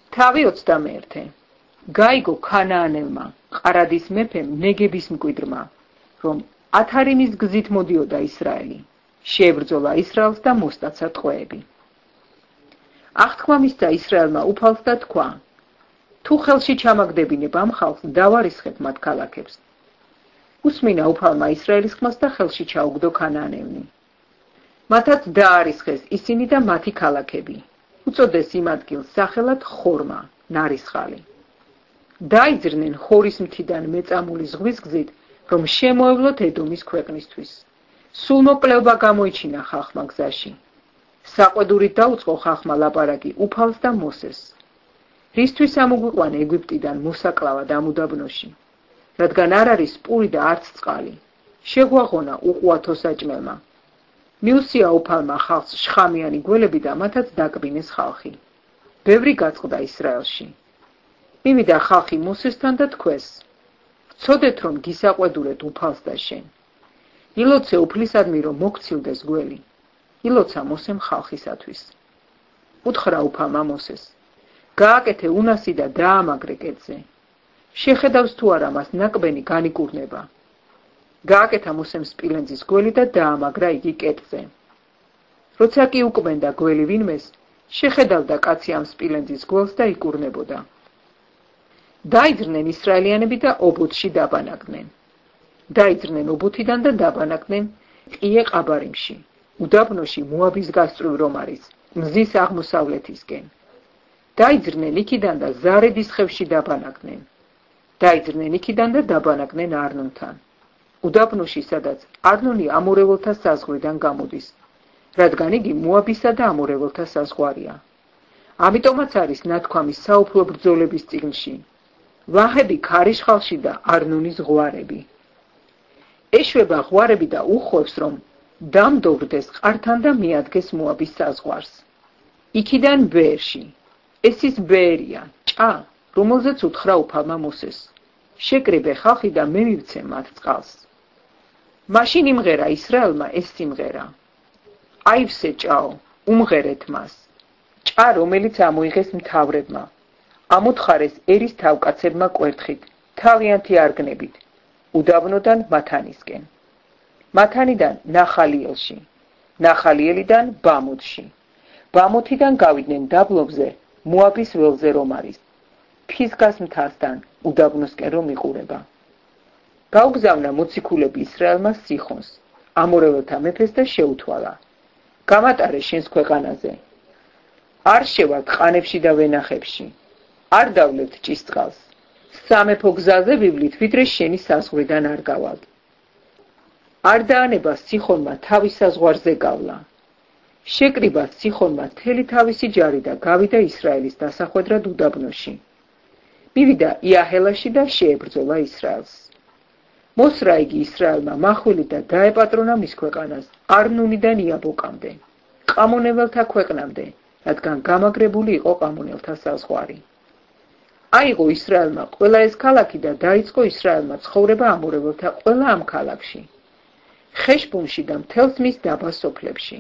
თავი 21. გაიგო ქანაანელმა, ყარადის მეფემ ნეგების მკვიდრმა, რომ ათარიმის გზით მოდიოდა ისრაელი, შეებრძოლა ისრაელს და მოსტაცა ტყვეები. აღთქმა მისცა ისრაელმა უფალს და თქვა, თუ ხელში ჩამაგდებინებ ამ ხალხს, დავარისხებ მათ ქალაქებს. უსმინა უფალმა ისრაელის ხმას და ხელში ჩაუგდო ქანაანელნი. მათაც დაარისხეს ისინი და მათი ქალაქები. უწოდეს იმ ადგილს სახელად ხორმა, ნარისხალი. დაიძრნენ ხორის მთიდან მეწამული ზღვის გზით, რომ შემოევლოთ ედომის ქვეყნისთვის. სულმოკლეობა გამოიჩინა ხალხმა გზაში. საყვედურით დაუწყო ხალხმა ლაპარაკი უფალს და მოსეს. რისთვის ამოგვიყვან ეგვიპტიდან მოსაკლავად ამ უდაბნოში, რადგან არ არის პური და არც წყალი. შეგვაღონა უყუათო საჭმელმა. მიუსია უფალმა ხალხს შხამიანი გველები და მათაც დაკბინეს ხალხი. ბევრი გაწყდა ისრაელში. მივიდა ხალხი მოსესთან და თქვეს, ვცოდეთ რომ გისაყვედურეთ უფალს და შენ. ილოცე უფლისადმი რომ მოგცილდეს გველი. ილოცა მოსემ ხალხისათვის. უთხრა უფალმა მოსეს, გააკეთე უნასი და დაამაგრე კედზე. შეხედავს თუ არა მას ნაკბენი განიკურნება. გააკეთა მოსემ სპილენძის გველი და დაამაგრა იგი კედზე. როცა კი უკბენდა გველი ვინმეს, შეხედავდა კაცი ამ სპილენძის გველს და იკურნებოდა. დაიძრნენ ისრაელიანები და ობოთში დაბანაკდნენ. დაიძრნენ ობოთიდან და დაბანაკდნენ ტყიე ყაბარიმში, უდაბნოში მოაბის გასწვრივ რომ არის, მზის აღმოსავლეთისკენ. დაიძრნენ იქიდან და ზარედის ხევში დაბანაკდნენ. დაიძრნენ იქიდან და დაბანაკდნენ არნონთან. უდაბნოში, სადაც არნონი ამორეველთა საზღვრიდან გამოდის, რადგან იგი მოაბისა და ამორეველთა საზღვარია. ამიტომაც არის ნათქვამი საუფლო ბრძოლების წიგნში. ვაჰები ქარიშხალში და არნონის ღვარები. ეშვება ღვარები და უხვევს, რომ დამდოვრდეს ყართან და მიადგეს მოაბის საზღვარს. იქიდან ბეერში. ეს ის ბეერია, ჭა, რომელზეც უთხრა უფალმა მოსეს. შეკრიბე ხალხი და მე მივცე მათ წყალს. მაშინ იმღერა ისრაელმა ეს სიმღერა. აივსე ჭაო, უმღერეთ მას. ჭა, რომელიც ამოიღეს მთავრებმა. ამოთხარეს ერის თავკაცებმა კვერთხით, თავიანთი არგნებით, უდაბნოდან მათანისკენ. მათანიდან ნახალიელში, ნახალიელიდან ბამუთში. ბამუთიდან გავიდნენ დაბლობზე, მოაბის ველზე რომ არის. ფისგას მთასთან, უდაბნოსკენ რომ იყურება. გაუგზავნა მოციქულები ისრაელმა სიხონს, ამორეველთა მეფეს და შეუთვალა. გამატარე შენს ქვეყანაზე. არ შევართ ყანებში და ვენახებში. არ დავლევთ ჭისწყალს. სამეფო გზაზე ვივლით, ვიდრე შენი საზღვრიდან არ გავალთ. არ დაანება სიხონმა თავის საზღვარზე გავლა. შეკრიბა სიხონმა მთელი თავისი ჯარი და გავიდა ისრაელის დასახვედრად უდაბნოში. მივიდა იაჰელაში და შეებრძოლა ისრაელს. მოსრა იგი ისრაელმა მახვილი და დაეპატრონა მის ქვეყანას არნუნიდან იაბოკამდე, ყამონეველთა ქვეყნამდე, რადგან გამაგრებული იყო ყამონელთა საზღვარი. აიღო ისრაელმა ყველა ეს ქალაქი და დაიწყო ისრაელმა ცხოვრება ამორეველთა ყველა ამ ქალაქში, ხეშბონში და მთელს მის დაბა სოფლებში.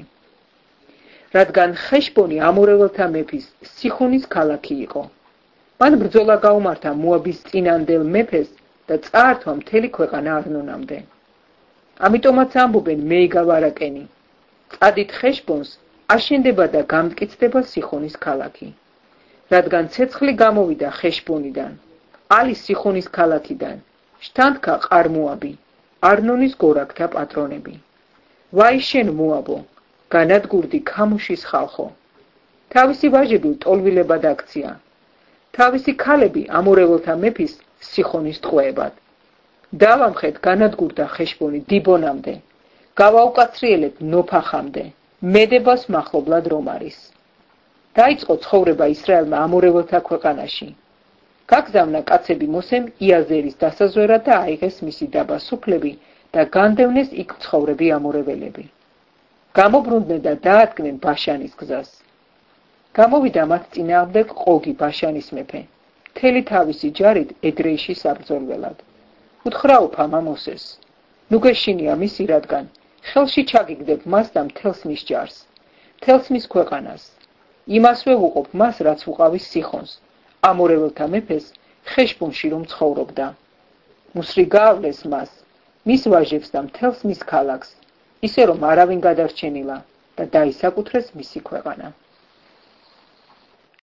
რადგან ხეშბონი ამორეველთა მეფის სიხონის ქალაქი იყო. მან ბრძოლა გაუმართა მოაბის წინანდელ მეფეს და წაართვა მთელი ქვეყანა არნონამდე. ამიტომაც ამბობენ მეიგავარაკენი. წადით ხეშბონს, აშენდება და გამტკიცდება სიხონის ქალაქი. რადგან ცეცხლი გამოვიდა ხეშბონიდან, ალის სიხონის ქალაქიდან, შთანთქა ყარ-მოაბი, არნონის გორაკთა პატრონები. ვაი შენ მოაბო, განადგურდი ქამუშის ხალხო. თავისი ვაჟები ტოლვილებად აქცია. თავისი ქალები ამორეველთა მეფის სიხონის ტყვეებად. დავამხეთ განადგურდა ხეშბონი დიბონამდე, გავაუკაცრიელეთ ნოფახამდე, მედებას მახლობლად რომ არის. დაიწყო ცხოვრება ისრაელმა ამორეველთა ქვეყანაში. გაგზავნა კაცები მოსემ იაზერის დასაზვერად და აიღეს მისი დაბა სოფლები და განდევნეს იქ მცხოვრები ამორეველები. გამობრუნდნენ და დაადგნენ ბაშანის გზას. გამოვიდა მათ წინააღმდეგ ყოგი ბაშანის მეფე, მთელი თავისი ჯარით ედრეიში საბრძოლველად. უთხრა უფალმა მოსეს, ნუ გეშინია მისი, რადგან ხელში ჩაგიგდებ მას და მთელს მის ჯარს, მთელს მის ქვეყანას. იმასვე ვუყობ მას, რაც უყავის სიხონს, ამორეველთა მეფეს ხეშბუნში რომ ცხოვრობდა. მუსრი გაავლეს მას, მის ვაჟებს და მთელს მის ქალაქს, ისე რომ არავინ გადარჩენილა და დაისაკუთრეს მისი ქვეყანა.